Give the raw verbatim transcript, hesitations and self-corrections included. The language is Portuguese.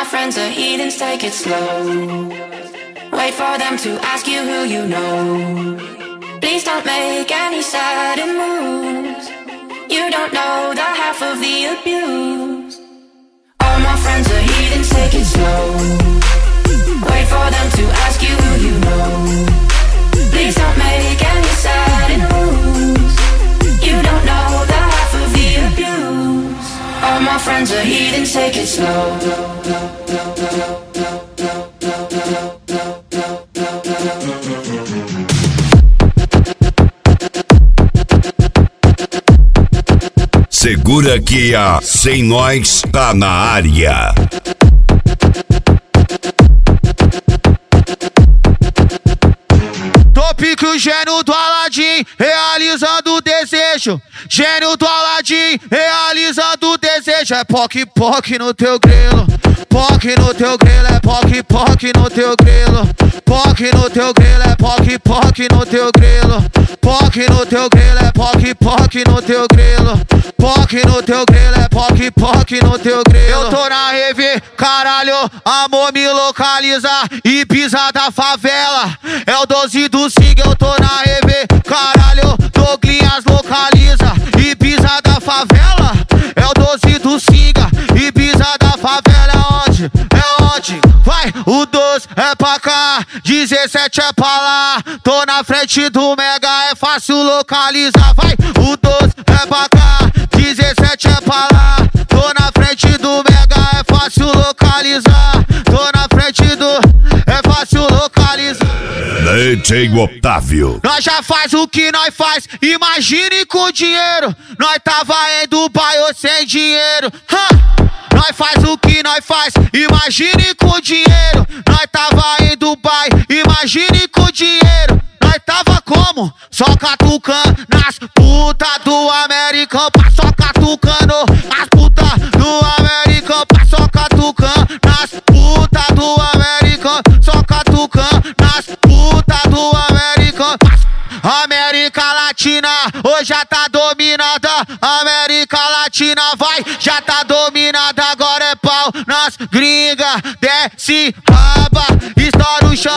friends are heathens, take it slow. Wait for them to ask you who you know. Please don't make any sudden moves. You don't know the half of the abuse. All my friends are heathens, take it slow. Wait for them to ask you who you know. Please don't make any sudden moves. You don't know the half of the abuse. All my friends are heathens, take it slow. Segura que a Sem Nós tá na área. Pique o gênio do Aladim, realizando o desejo. Gênio do Aladim, realizando o desejo. É poc poc no teu grelo, poc no teu grelo, é poc poc no teu grelo, poc no teu grelo, é poc poc no teu grelo, poc no teu grelo, é poc poc no teu grelo, poc no teu grelo, é poc poc no teu grelo. Eu tô na rave, caralho, amor me localiza, Ibiza da favela, é o doze do Sig, eu tô na rave, caralho, Douglinhas localiza, Ibiza da favela, é o doze do Siga, Ibiza da favela é onde? É onde? Vai, o doze é pra cá, dezessete é pra lá, tô na frente do Mega, é fácil localizar. Vai, o doze é pra cá, dezessete é pra lá, tô na frente do Mega, é fácil localizar, tô na frente do... é fácil localizar. D J Otávio. Nós já faz o que nós faz, imagine com dinheiro. Nós tava em Dubai ou sem dinheiro. Huh? Nós faz o que nós faz, imagine com dinheiro. Nós tava em Dubai, imagine com dinheiro. Nós tava como? Só catucando nas putas do American. Só catucando as putas do American. Só catucando nas putas do American. Só catucando nas putas do American. América Latina, hoje já tá dominada. América Latina vai, já tá dominada. Agora é pau nas gringas, desce raba, estoura o chão